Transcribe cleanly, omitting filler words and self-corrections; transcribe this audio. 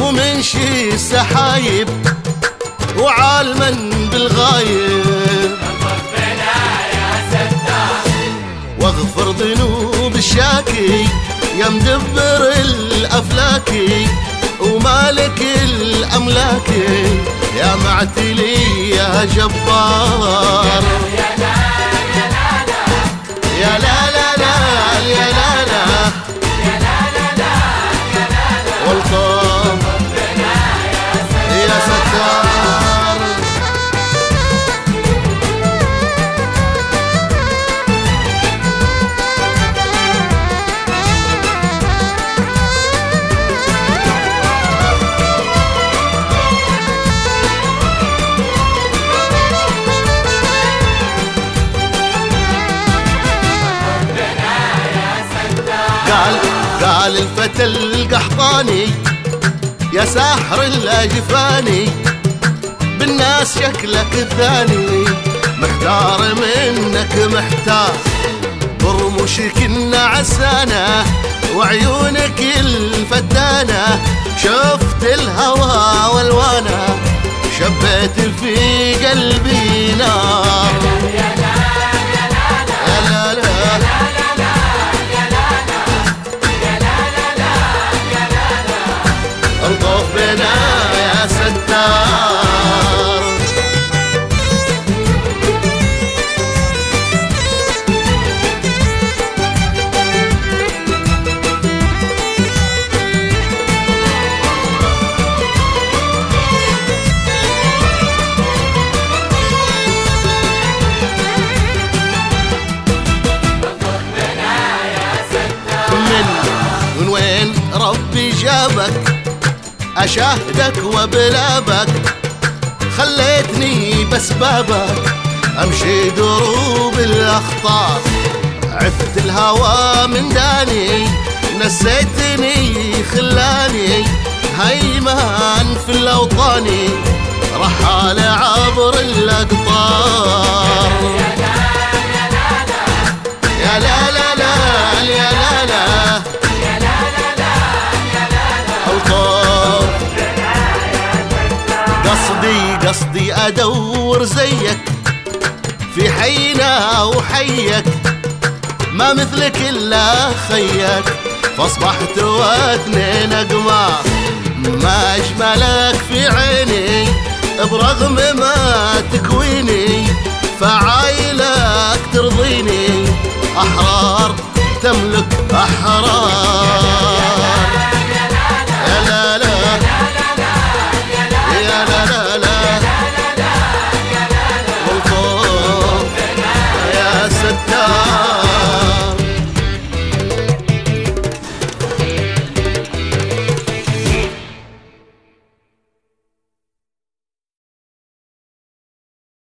ومنشي السحايب وعالما بالغايب. واغفر ذنوب الشاكي يا مدبر الافلاكي ومالك الاملاك يا معتلي يا جبار. يا لا لا لا يا لا لا والطف يا ستار. قال الفتى القحطاني يا ساحر الاجفاني بالناس شكلك الثاني محتار منك محتار. برموشك النعسانة وعيونك الفتانة شفت الهوى والوانة شبيت في قلبي نار. الطف بنا يا ستار. من وين ربي جابك أشاهدك وبلابك خليتني بسبابك أمشي دروب الأخطار. عفت الهوى من داني نسيتني خلاني هيمان في الأوطاني رحال عبر الأقطار. يا لا لا لا يا لا لا قصدي أدور زيك في حينا وحيك ما مثلك إلا خيك فاصبحت واثنين أقمار. ما أجملك في عيني برغم ما تكويني فعايلك ترضيني أحرار تملك أحرار.